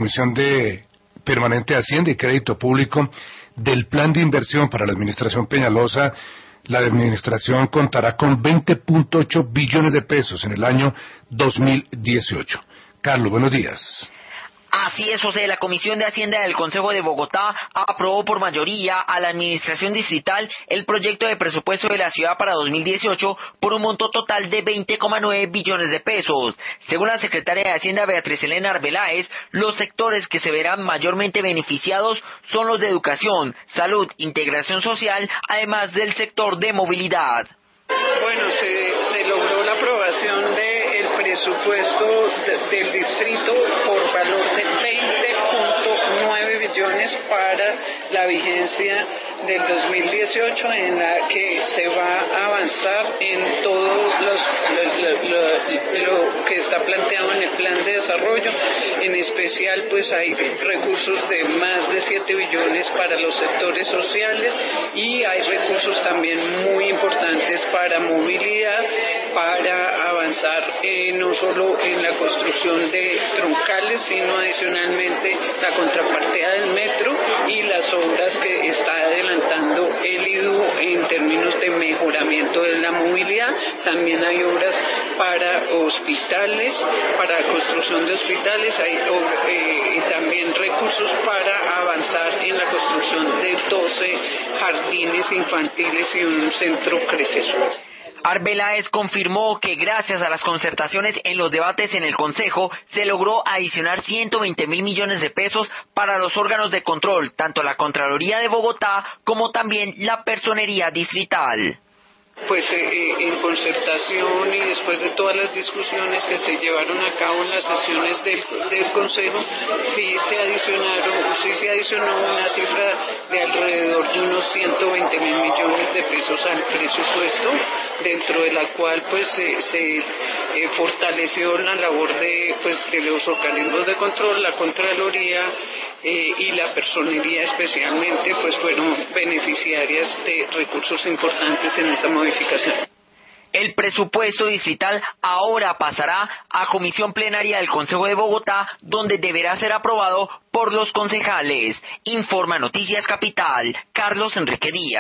Comisión Permanente de Hacienda y Crédito Público del Plan de Inversión para la Administración Peñalosa. La administración contará con 20.8 billones de pesos en el año 2018. Carlos, buenos días. Así es, José. La Comisión de Hacienda del Consejo de Bogotá aprobó por mayoría a la Administración Distrital el proyecto de presupuesto de la ciudad para 2018 por un monto total de 20,9 billones de pesos. Según la secretaria de Hacienda, Beatriz Elena Arbeláez, los sectores que se verán mayormente beneficiados son los de educación, salud, integración social, además del sector de movilidad. Bueno, se logró la aprobación del presupuesto del distrito por valor de 20.9 billones para la vigencia del 2018, en la que se va a avanzar en todo lo que está planteado en el plan de desarrollo. En especial, pues hay recursos de más de 7 billones para los sectores sociales y hay recursos también muy importantes para movilidad, para avanzar no solo en la construcción de troncales, sino adicionalmente la contrapartida del metro y las obras que está adelantando el IDU en términos de mejoramiento de la movilidad. También hay obras para hospitales, para construcción de hospitales, y también recursos para avanzar en la construcción de 12 jardines infantiles y un centro Crecer. Arbeláez confirmó que gracias a las concertaciones en los debates en el Consejo se logró adicionar 120.000 millones de pesos para los órganos de control, tanto la Contraloría de Bogotá como también la Personería Distrital. Pues en concertación y después de todas las discusiones que se llevaron a cabo en las sesiones del Consejo, sí se adicionó una cifra de alrededor de unos 120.000 millones de pesos al presupuesto, dentro de la cual pues se fortaleció la labor de los organismos de control, la Contraloría y la Personería especialmente, pues fueron beneficiarias de recursos importantes en esa modificación. El presupuesto distrital ahora pasará a comisión plenaria del Consejo de Bogotá, donde deberá ser aprobado por los concejales. Informa Noticias Capital, Carlos Enrique Díaz.